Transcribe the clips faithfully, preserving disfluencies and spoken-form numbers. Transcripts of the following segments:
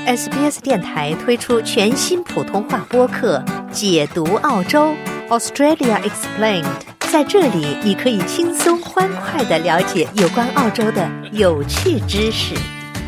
S B S 电台推出全新普通话播客《解读澳洲 Australia Explained》，在这里你可以轻松欢快地了解有关澳洲的有趣知识。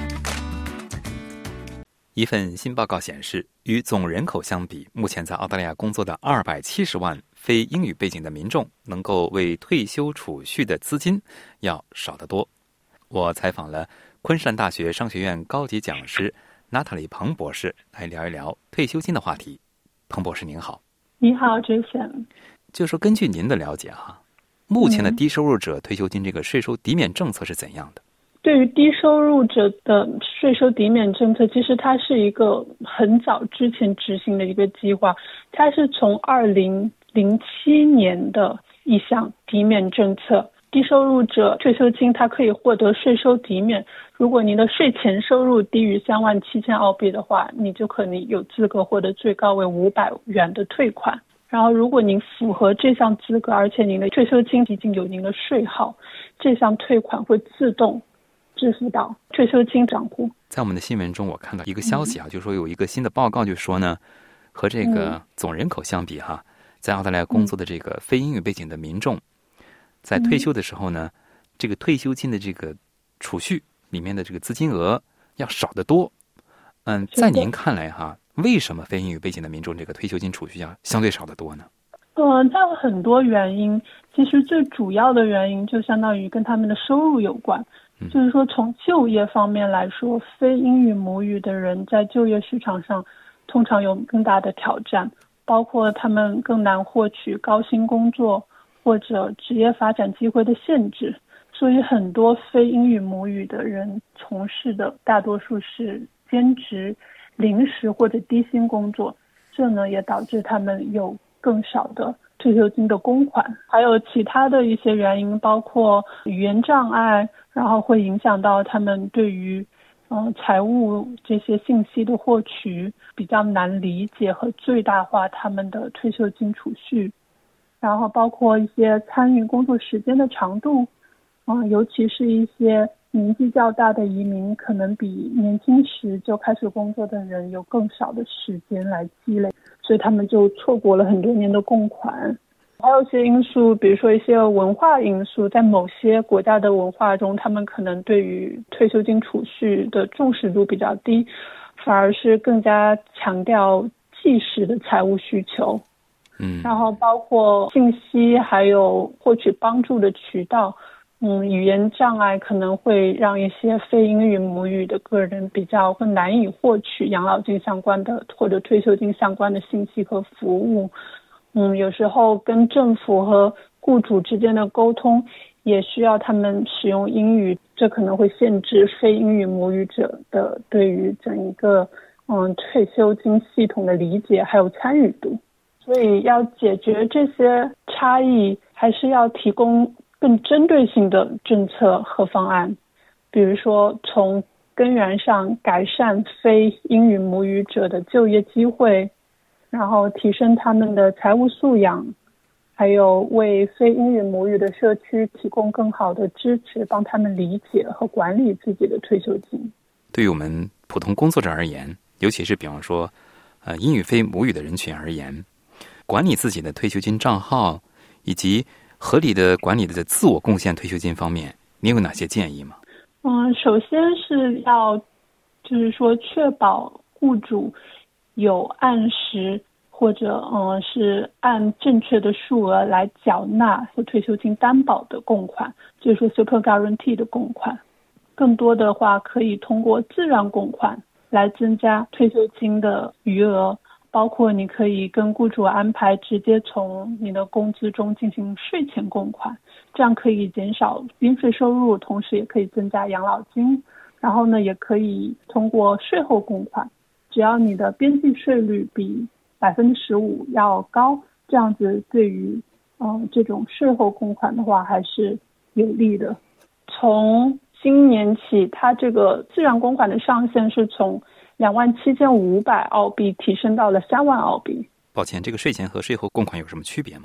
一份新报告显示，与总人口相比，目前在澳大利亚工作的二百七十万非英语背景的民众能够为退休储蓄的资金要少得多。我采访了昆士兰大学商学院高级讲师娜塔莉彭博士来聊一聊退休金的话题。彭博士您好。 你好 Jason。 就说根据您的了解哈，目前的低收入者退休金这个税收抵免政策是怎样的？ 对于低收入者的税收抵免政策，其实它是一个很早之前执行的一个计划，它是从二零零七年的一项抵免政策。低收入者退休金它可以获得税收抵免，如果您的税前收入低于三万七千澳币的话，你就可能有资格获得最高为五百元的退款。然后如果您符合这项资格，而且您的退休金已经有您的税号，这项退款会自动支付到退休金账户。 在我们的新闻中我看到一个消息啊，嗯、就是说有一个新的报告就说呢，和这个总人口相比哈，在澳大利亚工作的这个非英语背景的民众，在退休的时候呢，这个退休金的这个储蓄里面的这个资金额要少得多。嗯，在您看来哈，为什么非英语背景的民众这个退休金储蓄要相对少得多呢？ 呃，它有很多原因，其实最主要的原因就相当于跟他们的收入有关。嗯、就是说从就业方面来说，非英语母语的人在就业市场上通常有更大的挑战，包括他们更难获取高薪工作或者职业发展机会的限制，所以很多非英语母语的人从事的大多数是兼职、临时或者低薪工作，这呢也导致他们有更少的退休金的供款。还有其他的一些原因，包括语言障碍，然后会影响到他们对于嗯财务这些信息的获取，比较难理解和最大化他们的退休金储蓄。然后包括一些参与工作时间的长度，嗯，尤其是一些年纪较大的移民，可能比年轻时就开始工作的人有更少的时间来积累，所以他们就错过了很多年的供款。还有一些因素，比如说一些文化因素，在某些国家的文化中，他们可能对于退休金储蓄的重视度比较低，反而是更加强调即时的财务需求。嗯，然后包括信息还有获取帮助的渠道，嗯，语言障碍可能会让一些非英语母语的个人比较更难以获取养老金相关的或者退休金相关的信息和服务。嗯，有时候跟政府和雇主之间的沟通也需要他们使用英语，这可能会限制非英语母语者的对于整一个嗯退休金系统的理解还有参与度。所以要解决这些差异，还是要提供更针对性的政策和方案，比如说从根源上改善非英语母语者的就业机会，然后提升他们的财务素养，还有为非英语母语的社区提供更好的支持，帮他们理解和管理自己的退休金。 对于我们普通工作者而言，尤其是比方说呃，英语非母语的人群而言，管理自己的退休金账号以及合理的管理的自我贡献退休金方面，你有哪些建议吗？ 嗯，首先是要就是说确保雇主有按时或者嗯是按正确的数额来缴纳和退休金担保的供款，就是说 super guarantee 的供款。更多的话可以通过自然供款来增加退休金的余额，包括你可以跟雇主安排直接从你的工资中进行税前供款，这样可以减少应税收入，同时也可以增加养老金。然后呢，也可以通过税后供款，只要你的边际税率比百分之十五要高，这样子对于嗯这种税后供款的话还是有利的。从今年起，它这个自然供款的上限是从两万七千五百澳币提升到了三万澳币。 抱歉，这个税前和税后供款有什么区别吗？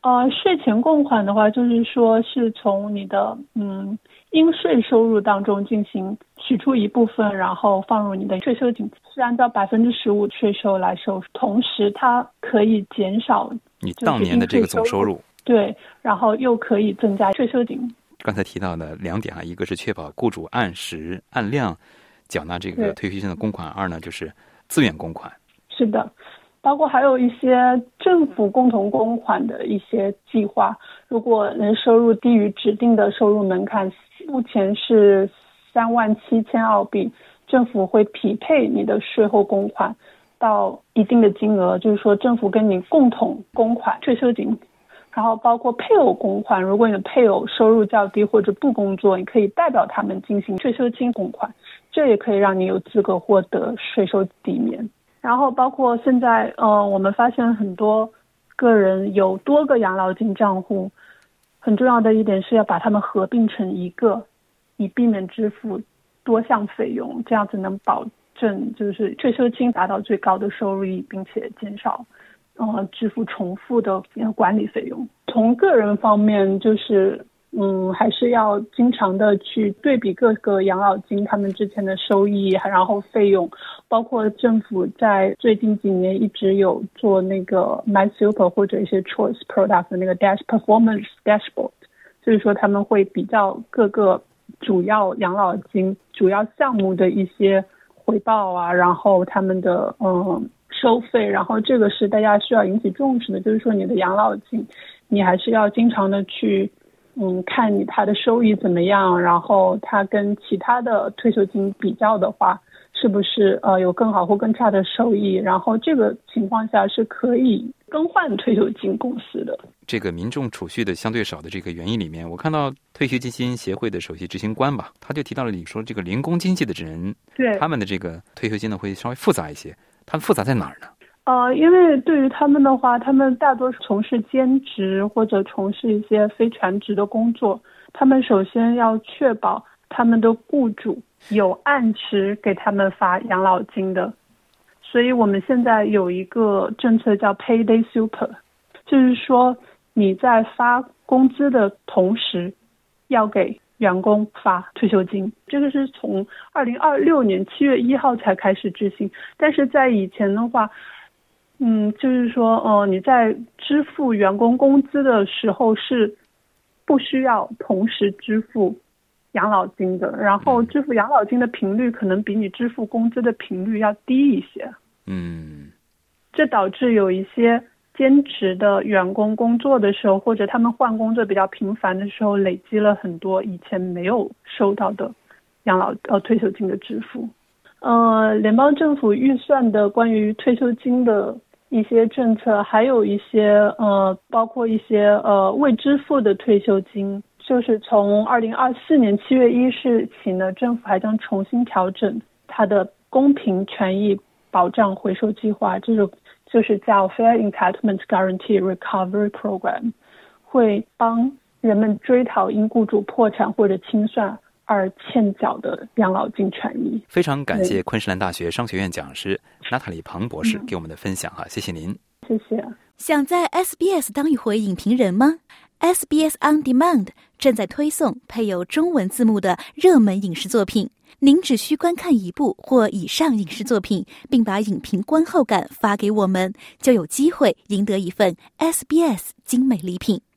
呃，税前供款的话，就是说是从你的嗯应税收入当中进行取出一部分，然后放入你的税收井，是按照百分之十五税收来收，同时它可以减少你当年的这个总收入， 对，然后又可以增加税收井。 刚才提到的两点啊，一个是确保雇主按时按量缴纳这个退休金的公款，二呢就是自愿公款。 是的。包括还有一些政府共同公款的一些计划，如果人收入低于指定的收入门槛，目前是三万七千澳币，政府会匹配你的税后公款到一定的金额，就是说政府跟你共同公款税收金。然后包括配偶公款，如果你的配偶收入较低或者不工作，你可以代表他们进行税收金公款，这也可以让你有资格获得税收抵免。然后包括现在呃，我们发现很多个人有多个养老金账户，很重要的一点是要把它们合并成一个，以避免支付多项费用，这样子能保证就是税收金达到最高的收入率，并且减少呃支付重复的管理费用。从个人方面，就是嗯，还是要经常的去对比各个养老金他们之前的收益，然后费用，包括政府在最近几年一直有做那个 MySuper 或者一些 Choice Product 的那个 Dash Performance Dashboard， 就是说他们会比较各个主要养老金主要项目的一些回报啊，然后他们的嗯收费，然后这个是大家需要引起重视的，就是说你的养老金你还是要经常的去嗯，看你它的收益怎么样，然后它跟其他的退休金比较的话，是不是呃有更好或更差的收益，然后这个情况下是可以更换退休金公司的。 这个民众储蓄的相对少的这个原因里面，我看到退休基金协会的首席执行官吧，他就提到了你说这个零工经济的人， 对他们的这个退休金呢会稍微复杂一些，他们复杂在哪儿呢？ 呃，因为对于他们的话，他们大多数从事兼职或者从事一些非全职的工作，他们首先要确保他们的雇主有按时给他们发养老金的。所以我们现在有一个政策叫 Payday Super， 就是说你在发工资的同时要给员工发退休金，这个是从二零二六年七月一号才开始执行，但是在以前的话嗯，就是说呃，你在支付员工工资的时候是不需要同时支付养老金的，然后支付养老金的频率可能比你支付工资的频率要低一些。 嗯， 这导致有一些兼职的员工工作的时候，或者他们换工作比较频繁的时候，累积了很多以前没有收到的养老呃退休金的支付。呃，联邦政府预算的关于退休金的一些政策，还有一些呃，包括一些呃未支付的退休金，就是从二零二四年七月一日起呢，政府还将重新调整它的公平权益保障回收计划，这个就是叫 Fair Entitlement Guarantee Recovery Program， 会帮人们追讨因雇主破产或者清算而欠缴的养老金权益。 非常感谢昆士兰大学商学院讲师娜塔莉庞博士给我们的分享哈，谢谢您。 谢谢。 想在 S B S 当一回影评人吗？ S B S On Demand 正在推送配有中文字幕的热门影视作品，您只需观看一部或以上影视作品，并把影评观后感发给我们，就有机会赢得一份 S B S 精美礼品。